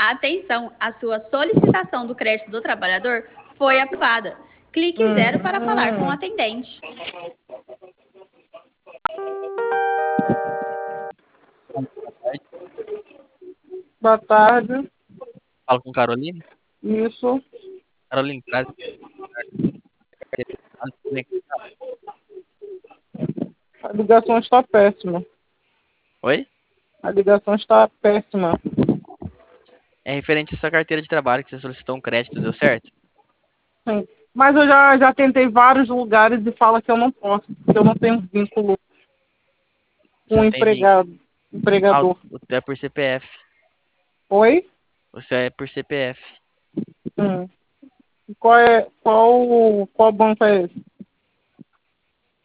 Atenção, a sua solicitação do crédito do trabalhador foi aprovada. Clique 0 para falar com o atendente. Boa tarde. Fala com Caroline. Isso. Caroline, traz. A ligação está péssima. Oi? A ligação está péssima. É referente à sua carteira de trabalho que você solicitou um crédito, deu certo? Sim. Mas eu já tentei vários lugares e fala que eu não posso, porque eu não tenho vínculo com Você o não tem vínculo. empregador. O teu é por CPF. Oi? O seu é por CPF. Qual banco é esse?